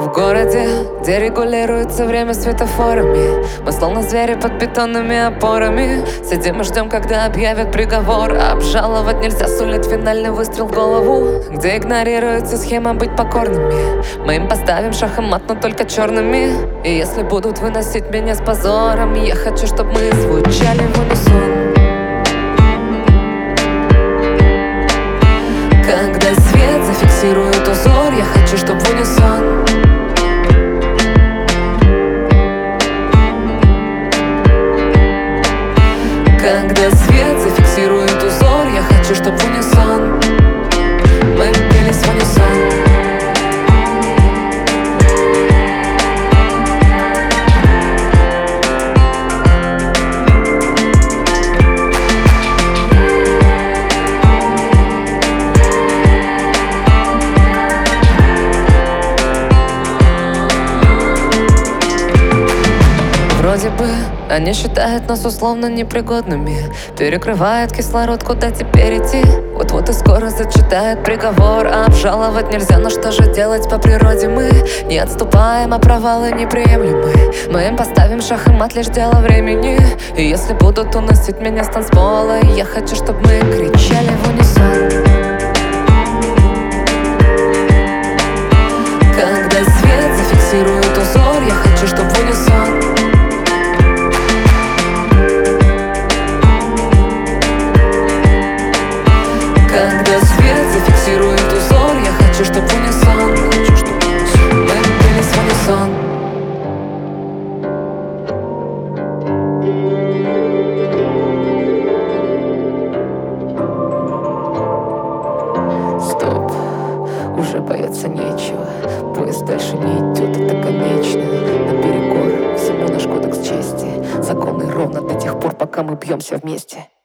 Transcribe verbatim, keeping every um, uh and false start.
В городе, где регулируется время светофорами, мы словно звери под бетонными опорами. Сидим и ждем, когда объявят приговор. Обжаловать нельзя, сулит финальный выстрел в голову. Где игнорируется схема быть покорными, мы им поставим шах и мат, но только черными. И если будут выносить меня с позором, я хочу, чтобы мы звучали в унисон. Когда свет зафиксирует узор, я хочу, чтоб в унисон. Когда свет зафиксирует узор, я хочу, чтоб в унисон мы пелись в унисон. Вроде бы они считают нас условно непригодными, перекрывает кислород, куда теперь идти. Вот-вот и скоро зачитают приговор, а обжаловать нельзя, но что же делать по природе? Мы не отступаем, а провалы неприемлемы. Мы им поставим шах и мат, лишь дело времени. И если будут уносить меня с танцпола, я хочу, чтобы мы кричали в унисон. Когда свет зафиксирует узор, я хочу, чтобы в унисон. Когда свет зафиксирует узор, я хочу, чтоб в унисон мы пелись в унисон. Стоп, уже бояться нечего. Поезд дальше не идет, это конечно. Наперекор всему наш кодекс чести. Законы ровно до тех пор, пока мы бьемся вместе.